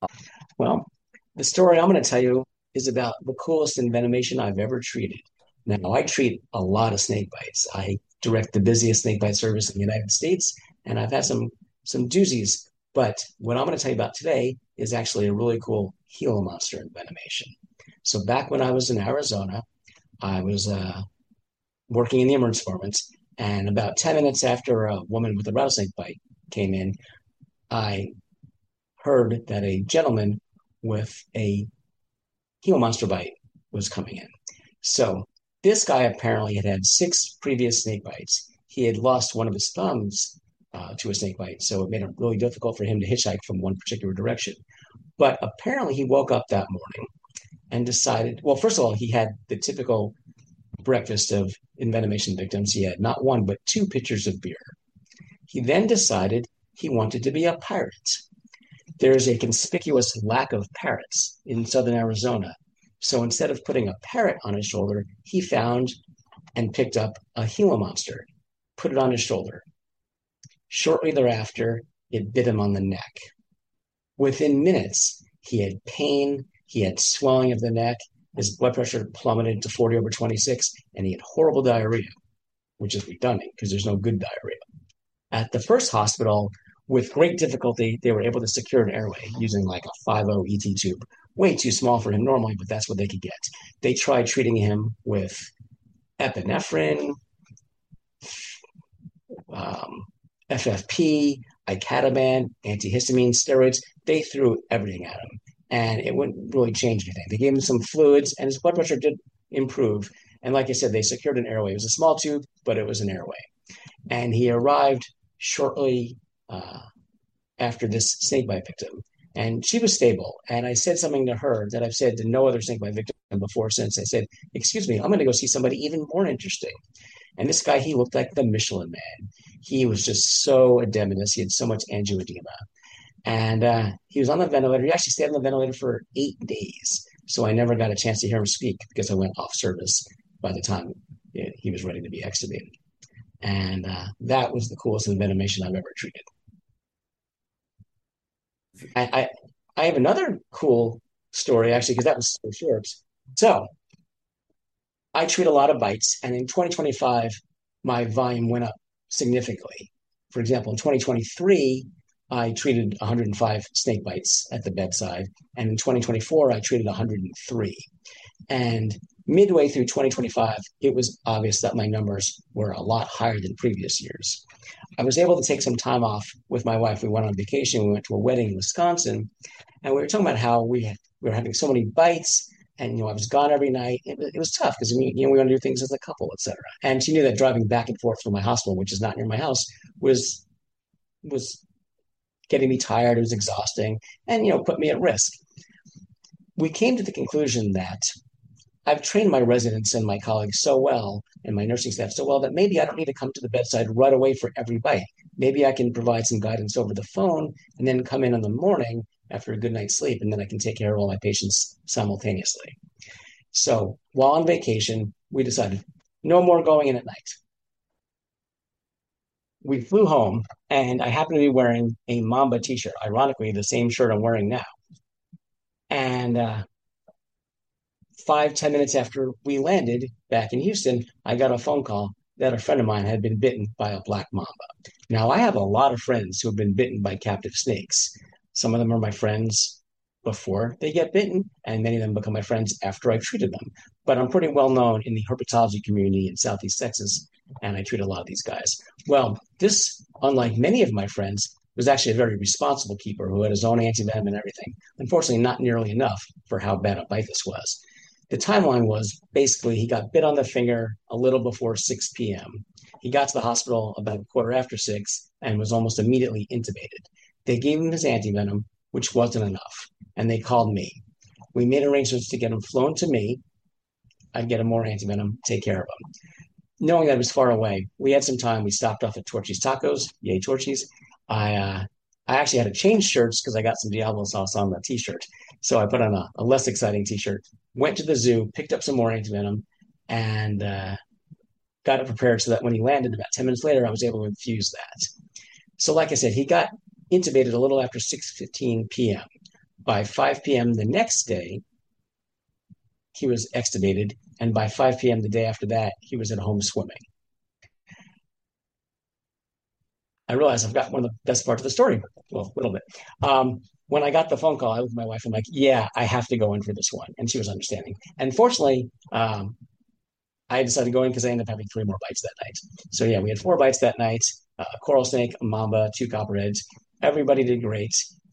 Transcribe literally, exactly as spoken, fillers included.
Well, the story I'm going to tell you is about the coolest envenomation I've ever treated. Now, I treat a lot of snake bites. I direct the busiest snake bite service in the United States, and I've had some some doozies. But what I'm going to tell you about today is actually a really cool Gila monster envenomation. So back when I was in Arizona, I was uh, working in the emergency department, and about ten minutes after a woman with a rattlesnake bite came in, I heard that a gentleman with a Gila monster bite was coming in. So this guy apparently had had six previous snake bites. He had lost one of his thumbs uh, to a snake bite, so it made it really difficult for him to hitchhike from one particular direction. But apparently, he woke up that morning and decided. Well, first of all, he had the typical breakfast of envenomation victims. He had not one but two pitchers of beer. He then decided he wanted to be a pirate. There's a conspicuous lack of parrots in southern Arizona. So instead of putting a parrot on his shoulder, he found and picked up a Gila monster, put it on his shoulder. Shortly thereafter, it bit him on the neck. Within minutes, he had pain, he had swelling of the neck, his blood pressure plummeted to forty over twenty-six, and he had horrible diarrhea, which is redundant because there's no good diarrhea. At the first hospital, with great difficulty, they were able to secure an airway using like a five oh E T tube. Way too small for him normally, but that's what they could get. They tried treating him with epinephrine, um, F F P, icatibant, antihistamine, steroids. They threw everything at him, and it wouldn't really change anything. They gave him some fluids, and his blood pressure did improve. And like I said, they secured an airway. It was a small tube, but it was an airway. And he arrived shortly uh, after this snakebite victim. And she was stable. And I said something to her that I've said to no other snakebite victim before since. I said, excuse me, I'm going to go see somebody even more interesting. And this guy, he looked like the Michelin man. He was just so edematous. He had so much angioedema. And uh, he was on the ventilator. He actually stayed on the ventilator for eight days. So I never got a chance to hear him speak because I went off service by the time he was ready to be extubated. And uh, that was the coolest envenomation I've ever treated. I, I, I have another cool story actually because that was so short. So I treat a lot of bites, and in twenty twenty-five, my volume went up significantly. For example, in twenty twenty-three, I treated one hundred five snake bites at the bedside, and in twenty twenty-four, I treated one hundred three. And midway through twenty twenty-five, it was obvious that my numbers were a lot higher than previous years. I was able to take some time off with my wife. We went on vacation. We went to a wedding in Wisconsin, and we were talking about how we had, we were having so many bites, and you know I was gone every night. It, was- it was tough because you know we want to do things as a couple, et cetera. And she knew that driving back and forth from my hospital, which is not near my house, was was getting me tired. It was exhausting, and you know put me at risk. We came to the conclusion that I've trained my residents and my colleagues so well and my nursing staff so well that maybe I don't need to come to the bedside right away for every bite. Maybe I can provide some guidance over the phone and then come in in the morning after a good night's sleep, and then I can take care of all my patients simultaneously. So while on vacation, we decided no more going in at night. We flew home, and I happened to be wearing a Mamba t shirt, ironically, the same shirt I'm wearing now. And uh, five, ten minutes after we landed back in Houston, I got a phone call that a friend of mine had been bitten by a black mamba. Now, I have a lot of friends who have been bitten by captive snakes. Some of them are my friends before they get bitten, and many of them become my friends after I've treated them. But I'm pretty well known in the herpetology community in Southeast Texas, and I treat a lot of these guys. Well, this, unlike many of my friends, was actually a very responsible keeper who had his own antivenom and everything. Unfortunately, not nearly enough for how bad a bite this was. The timeline was basically he got bit on the finger a little before six p.m. He got to the hospital about a quarter after six and was almost immediately intubated. They gave him his antivenom, which wasn't enough, and they called me. We made arrangements to get him flown to me. I'd get him more antivenom, take care of him. Knowing that it was far away, we had some time. We stopped off at Torchy's Tacos. Yay, Torchy's. I uh, I actually had to change shirts because I got some Diablo sauce on the t-shirt. So I put on a, a less exciting t-shirt, went to the zoo, picked up some more antivenom, and uh, got it prepared so that when he landed about ten minutes later, I was able to infuse that. So like I said, he got intubated a little after six fifteen p m. By five p m the next day, he was extubated. And by five p m the day after that, he was at home swimming. I realized I've got one of the best parts of the story. Well, a little bit. Um, when I got the phone call, I looked at my wife. I'm like, yeah, I have to go in for this one. And she was understanding. And fortunately, um, I decided to go in because I ended up having three more bites that night. So yeah, we had four bites that night: uh, coral snake, a mamba, two copperheads. Everybody did great.